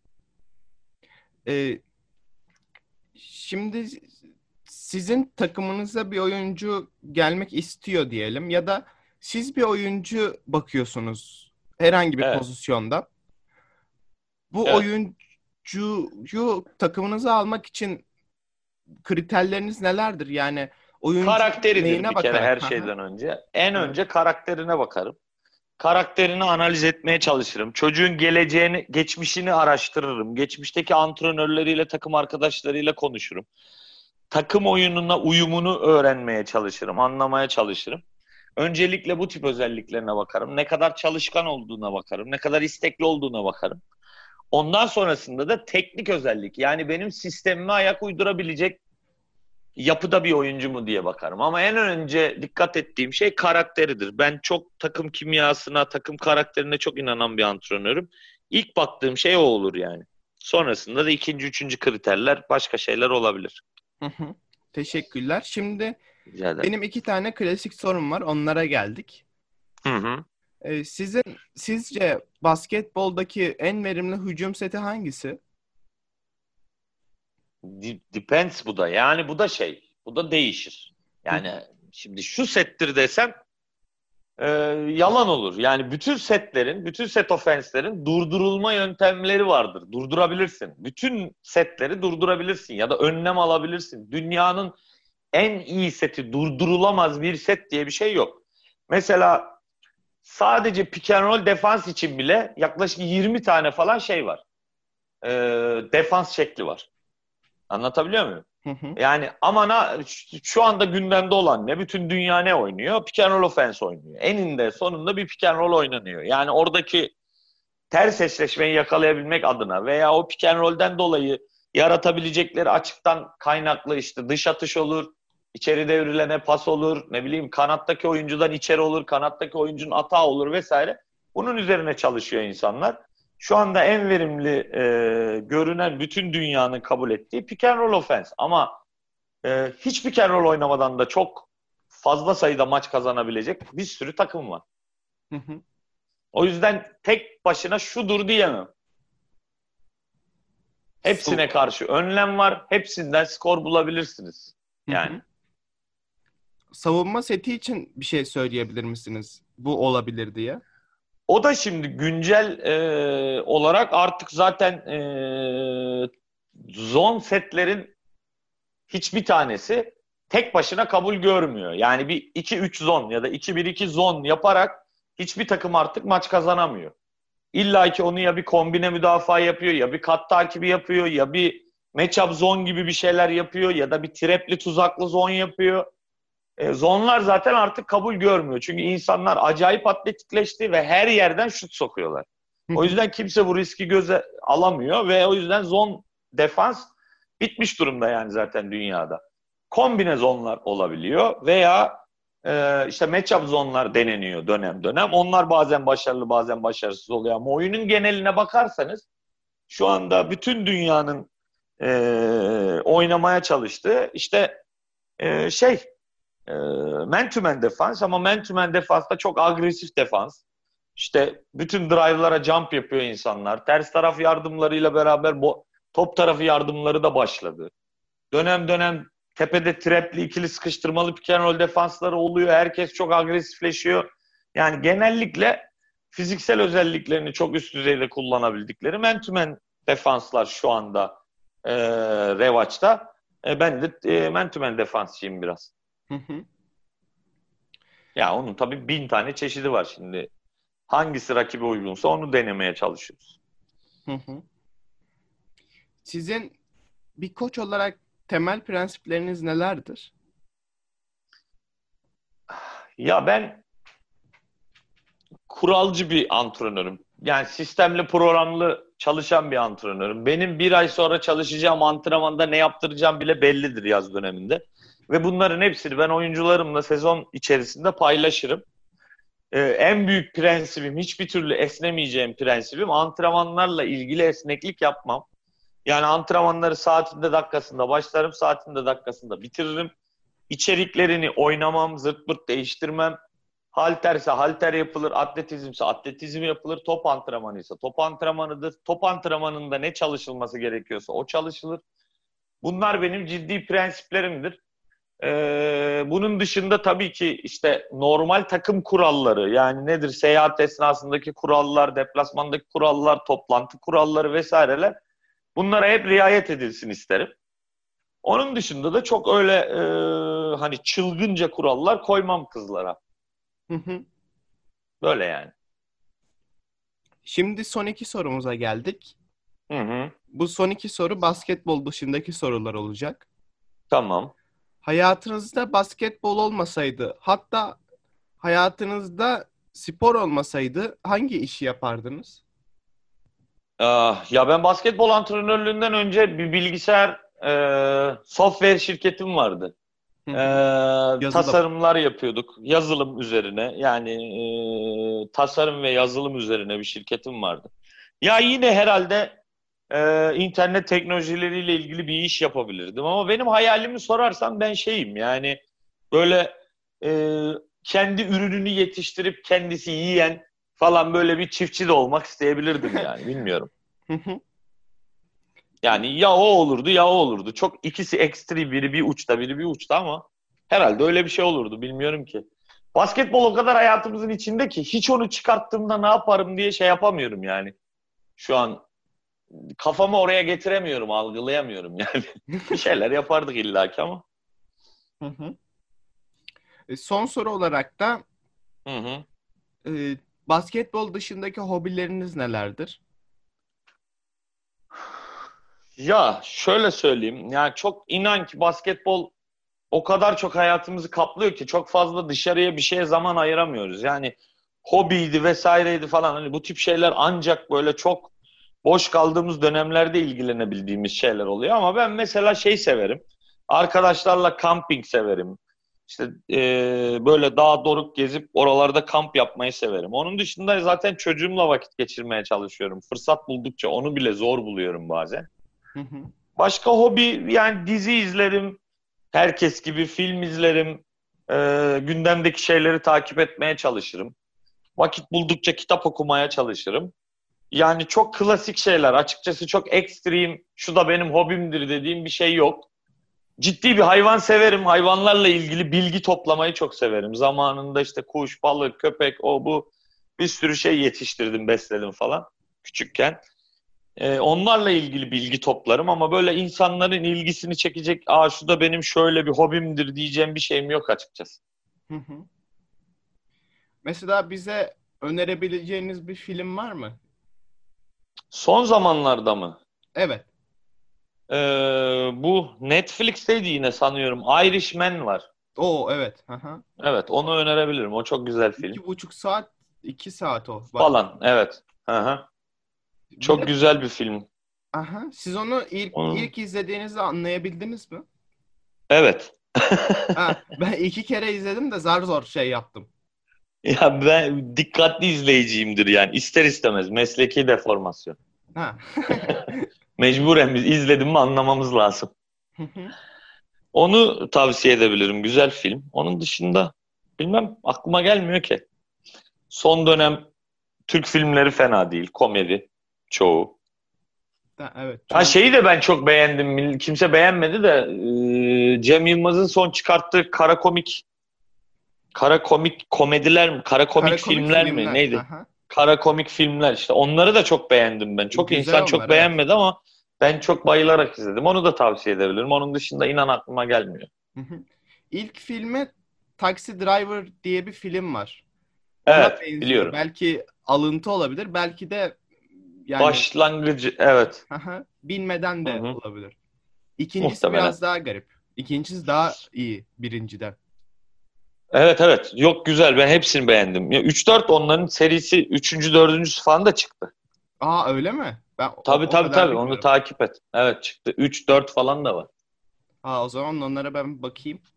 Ee, Şimdi sizin takımınıza bir oyuncu gelmek istiyor diyelim ya da siz bir oyuncu bakıyorsunuz herhangi bir Evet, pozisyonda. Bu evet. oyuncuyu takımınıza almak için kriterleriniz nelerdir? Yani oyuncu Karakteridir neyine bir kere bakarak? her Hı hı. şeyden önce. En Evet. önce karakterine bakarım. Karakterini analiz etmeye çalışırım. Çocuğun geleceğini, geçmişini araştırırım. Geçmişteki antrenörleriyle, takım arkadaşlarıyla konuşurum. Takım oyununa uyumunu öğrenmeye çalışırım, anlamaya çalışırım. Öncelikle bu tip özelliklerine bakarım. Ne kadar çalışkan olduğuna bakarım. Ne kadar istekli olduğuna bakarım. Ondan sonrasında da teknik özellik. Yani benim sistemime ayak uydurabilecek yapıda bir oyuncu mu diye bakarım. Ama en önce dikkat ettiğim şey karakteridir. Ben çok takım kimyasına, takım karakterine çok inanan bir antrenörüm. İlk baktığım şey o olur yani. Sonrasında da ikinci, üçüncü kriterler başka şeyler olabilir. Hı hı. Teşekkürler. Şimdi Rica ederim. benim iki tane klasik sorum var. Onlara geldik. Hı hı. Ee, sizin sizce basketboldaki en verimli hücum seti hangisi? Depends bu da. Yani bu da şey. Bu da değişir. Hı Yani şimdi şu settir desem e, yalan olur. Yani bütün setlerin, bütün set ofenslerin durdurulma yöntemleri vardır. Durdurabilirsin. Bütün setleri durdurabilirsin ya da önlem alabilirsin. Dünyanın en iyi seti, durdurulamaz bir set diye bir şey yok. Mesela sadece pick and roll defans için bile yaklaşık yirmi tane falan şey var. E, defans şekli var. Anlatabiliyor muyum? hı. Hı. Yani ama na, şu anda gündemde olan ne? Bütün dünya ne oynuyor? Pick and roll offense oynuyor. Eninde sonunda bir pick and roll oynanıyor. Yani oradaki ters eşleşmeyi yakalayabilmek adına veya o pick and roll'den dolayı yaratabilecekleri açıktan kaynaklı işte dış atış olur, içeri devrilene pas olur, ne bileyim kanattaki oyuncudan içeri olur, kanattaki oyuncunun atağı olur vesaire. Bunun üzerine çalışıyor insanlar. Şu anda en verimli e, görünen bütün dünyanın kabul ettiği pick and roll offense. Ama e, hiç pick and roll oynamadan da çok fazla sayıda maç kazanabilecek bir sürü takım var. Hı hı. O yüzden tek başına şudur diyemem. Hepsine So- karşı önlem var. Hepsinden skor bulabilirsiniz. Hı Yani. hı. Savunma seti için bir şey söyleyebilir misiniz? Bu olabilir diye. O da şimdi güncel e, olarak artık zaten e, zone setlerin hiçbir tanesi tek başına kabul görmüyor. Yani bir iki üç zon ya da iki bir iki zon yaparak hiçbir takım artık maç kazanamıyor. İlla ki onu ya bir kombine müdafaa yapıyor, ya bir kat takibi yapıyor, ya bir matchup zone gibi bir şeyler yapıyor, ya da bir trapli tuzaklı zone yapıyor. E, zonlar zaten artık kabul görmüyor. Çünkü insanlar acayip atletikleşti ve her yerden şut sokuyorlar. Hı O hı. yüzden kimse bu riski göze alamıyor ve o yüzden zon defans bitmiş durumda yani zaten dünyada. Kombine zonlar olabiliyor veya e, işte matchup zonlar deneniyor dönem dönem. Onlar bazen başarılı bazen başarısız oluyor ama oyunun geneline bakarsanız şu anda bütün dünyanın e, oynamaya çalıştığı işte e, şey e, man to man defans ama man to man defansta çok agresif defans. İşte bütün drive'lara jump yapıyor insanlar. Ters taraf yardımlarıyla beraber bo- top tarafı yardımları da başladı. Dönem dönem tepede trapli ikili sıkıştırmalı pick and roll defansları oluyor. Herkes çok agresifleşiyor. Yani genellikle fiziksel özelliklerini çok üst düzeyde kullanabildikleri man to man defanslar şu anda e, revaçta. E, ben de e, man to man defansçıyım biraz. Hı hı. Ya onun tabii bin tane çeşidi var şimdi. Hangisi rakibe uygunsa onu denemeye çalışıyoruz. Hı hı. Sizin bir koç olarak temel prensipleriniz nelerdir? Ya ben kuralcı bir antrenörüm. Yani sistemli programlı çalışan bir antrenörüm. Benim bir ay sonra çalışacağım antrenmanda ne yaptıracağım bile bellidir yaz döneminde. ve bunların hepsini ben oyuncularımla sezon içerisinde paylaşırım. Ee, en büyük prensibim, hiçbir türlü esnemeyeceğim prensibim, antrenmanlarla ilgili esneklik yapmam. Yani antrenmanları saatinde dakikasında başlarım, saatinde dakikasında bitiririm. İçeriklerini oynamam, zırt pırt değiştirmem. Halterse halter yapılır, atletizmse atletizm yapılır, top antrenmanıysa top antrenmanıdır. Top antrenmanında ne çalışılması gerekiyorsa o çalışılır. Bunlar benim ciddi prensiplerimdir. Ee, bunun dışında tabii ki işte normal takım kuralları, yani nedir? Seyahat esnasındaki kurallar, deplasmandaki kurallar, toplantı kuralları vesaireler, bunlara hep riayet edilsin isterim. Onun dışında da çok öyle e, hani çılgınca kurallar koymam kızlara. Hı hı. Böyle yani. Şimdi son iki sorumuza geldik. Hı hı. Bu son iki soru basketbol dışındaki sorular olacak. Tamam. Hayatınızda basketbol olmasaydı, hatta hayatınızda spor olmasaydı hangi işi yapardınız? Ah, ya ben basketbol antrenörlüğünden önce bir bilgisayar e, software şirketim vardı. Hı E, hı. Yazılım. tasarımlar yapıyorduk. Yazılım üzerine, yani e, tasarım ve yazılım üzerine bir şirketim vardı. Ya yine herhalde e, internet teknolojileriyle ilgili bir iş yapabilirdim. Ama benim hayalimi sorarsan ben şeyim, yani böyle e, kendi ürününü yetiştirip kendisi yiyen falan böyle bir çiftçi de olmak isteyebilirdim yani, bilmiyorum. Hı hı. Yani ya o olurdu ya o olurdu. Çok ikisi ekstrem, biri bir uçta biri bir uçta, ama herhalde öyle bir şey olurdu, bilmiyorum ki. Basketbol o kadar hayatımızın içinde ki hiç onu çıkarttığımda ne yaparım diye şey yapamıyorum yani. Şu an kafamı oraya getiremiyorum, algılayamıyorum yani. Bir şeyler yapardık illaki ama. Hı hı. E, Son soru olarak da Hı hı. e, basketbol dışındaki hobileriniz nelerdir? Ya şöyle söyleyeyim. Yani çok, inan ki basketbol o kadar çok hayatımızı kaplıyor ki çok fazla dışarıya bir şeye zaman ayıramıyoruz. Yani hobiydi vesaireydi falan, hani bu tip şeyler ancak böyle çok boş kaldığımız dönemlerde ilgilenebildiğimiz şeyler oluyor. Ama ben mesela şey severim. Arkadaşlarla camping severim. İşte eee, böyle dağ doruk gezip oralarda kamp yapmayı severim. Onun dışında zaten çocuğumla vakit geçirmeye çalışıyorum. Fırsat buldukça onu bile zor buluyorum bazen. Hı hı. Başka hobi, yani dizi izlerim. Herkes gibi film izlerim. Eee, gündemdeki şeyleri takip etmeye çalışırım. Vakit buldukça kitap okumaya çalışırım. Yani çok klasik şeyler. Açıkçası çok ekstrem, şu da benim hobimdir dediğim bir şey yok. Ciddi bir hayvan severim. Hayvanlarla ilgili bilgi toplamayı çok severim. Zamanında işte kuş, balık, köpek, o bu, bir sürü şey yetiştirdim, besledim falan küçükken. Ee, onlarla ilgili bilgi toplarım, ama böyle insanların ilgisini çekecek, aa şu da benim şöyle bir hobimdir diyeceğim bir şeyim yok açıkçası. Hı hı. Mesela bize önerebileceğiniz bir film var mı? Son zamanlarda mı? Evet. Ee, bu Netflix'teydi yine sanıyorum. Irishman var. Oo, evet. Aha. Evet, onu önerebilirim. O çok güzel film. İki buçuk saat, iki saat o. Bak. Falan, evet. Hı hı. Bir Çok de, güzel bir film. aha, siz onu ilk Onun... ilk izlediğinizde anlayabildiniz mi? Evet. Ha, ben iki kere izledim de zar zor şey yaptım. Ya ben dikkatli izleyiciyimdir yani. İster istemez. Mesleki deformasyon. Ha. Mecburen biz izledim mi anlamamız lazım. Hı hı. Onu tavsiye edebilirim. Güzel film. Onun dışında bilmem, aklıma gelmiyor ki. Son dönem Türk filmleri fena değil. Komedi çoğu. Ha, evet, Ha, çoğu. şeyi de ben çok beğendim. Kimse beğenmedi de e, Cem Yılmaz'ın son çıkarttığı kara komik kara komik komediler mi? Kara komik Kara komik filmler mi? filmler. Neydi? Aha. Kara komik filmler işte. Onları da çok beğendim ben. Çok Güzel insan çok onlar, evet. beğenmedi ama ben çok bayılarak izledim. Onu da tavsiye edebilirim. Onun dışında inan aklıma gelmiyor. Hı hı. İlk filmi Taxi Driver diye bir film var. Ona Evet, benziyor. biliyorum. Belki alıntı olabilir. Belki de yani Başlangıcı, evet. aha, bilmeden Hı de hı. olabilir. İkincisi Muhtemelen. biraz daha garip. İkincisi daha iyi birinciden. Evet, evet. Yok, güzel. Ben hepsini beğendim. Ya üç dört, onların serisi üçüncü dördüncüsü falan da çıktı. Aa, öyle mi? Ben Tabii, o, o tabii, kadar tabii. Onu bilmiyorum. takip et. Evet, çıktı. üç dört falan da var. Aa, o zaman onlara ben bakayım.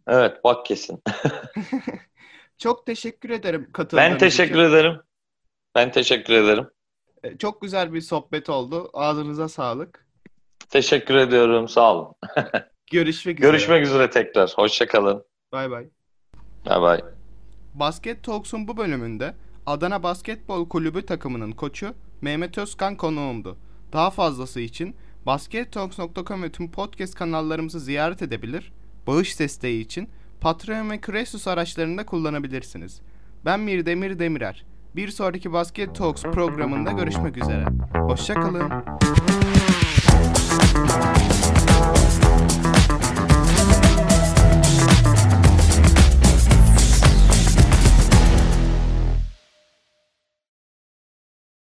Evet, bak kesin. Çok teşekkür ederim katıldığınız Ben teşekkür için. ederim. Ben teşekkür ederim. E, Çok güzel bir sohbet oldu. Ağzınıza sağlık. Teşekkür ediyorum. Sağ olun. Görüşmek üzere. Görüşmek üzere tekrar. Hoşça kalın. Bay bay. Bay bay. Basket Talks'un bu bölümünde Adana Basketbol Kulübü takımının koçu Mehmet Özkan konuğumdu. Daha fazlası için baskettalks nokta com ve tüm podcast kanallarımızı ziyaret edebilir, bağış desteği için Patreon ve Kresus araçlarını kullanabilirsiniz. Ben Mirdemir Demirer. Bir sonraki Basket Talks programında görüşmek üzere. Hoşça kalın.